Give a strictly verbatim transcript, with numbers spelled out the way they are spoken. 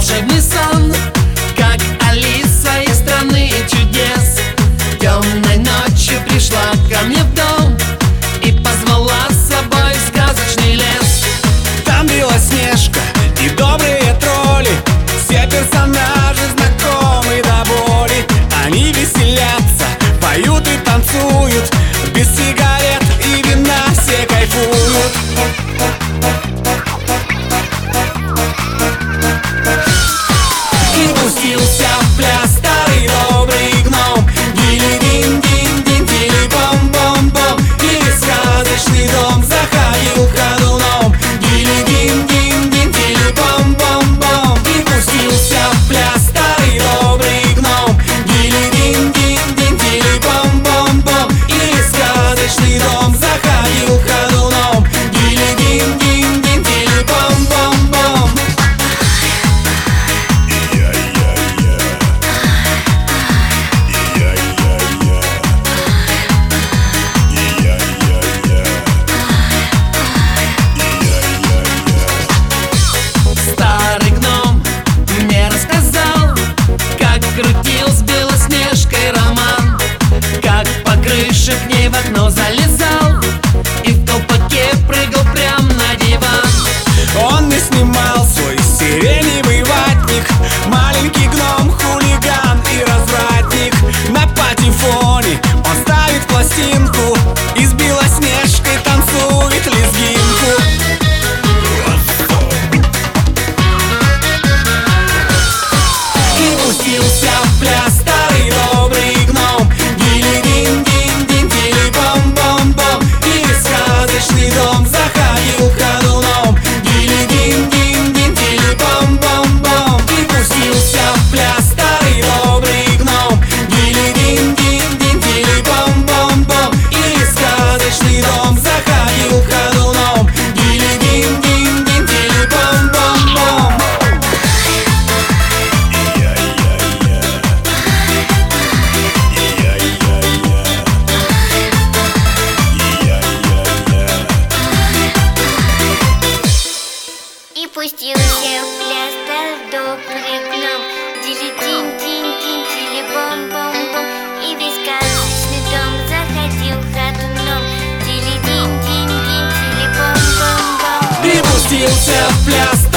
волшебный сон, как Алиса из страны чудес. Темной ночью пришла ко мне в дом и позвала с собой в сказочный лес. Там Белоснежка и добрые тролли, все персонажи знакомы до боли. Они веселятся, поют и танцуют, без сигарет и вина все кайфуют. И пустился в пляс старый добрый гном. Дили-дин-дин-дин, дили-бом-бом-бом. И сказочный дом заходил ходуном. Дили-дин-дин-дин, дили-бом-бом-бом. И пустился в пляс старый добрый гном. Дили-дин-дин-дин, дили-бом-бом-бом. И сказочный дом заходил ходуном. Дили-дин-дин-дин, дили-бом-бом-бом. Старый гном мне рассказал, как крутил с Белоснежкой роман, как по крыше к ней в окно залезал и в колпаке прыгал прям на диван. Он не снимал свой сиреневый ватник, маленький гном, хулиган и развратник. На патефоне он ставит пластинку и с Белоснежкой танцует лезгинку. И пустился в пляс старый добрый гном. Дили-дин-дин-дин, дили-бом-бом-бом. И сказочный дом заходил ходуном. Дили-дин-дин-дин, дили-бом-бом-бом. И пустился в пляс старый добрый гном. Дили-дин-дин-дин, дили-бом-бом-бом. И сказочный дом заходил ходуном. Дили-дин-дин-дин, дили-бом-бом-бом. И пустился в пляс старый добрый гном. Дили-дин-дин-дин, дили-бом-бом-бом. И весь сказочный дом заходил ходуном. Дили-дин-дин-дин, дили-бом-бом-бом. И пустился в пляс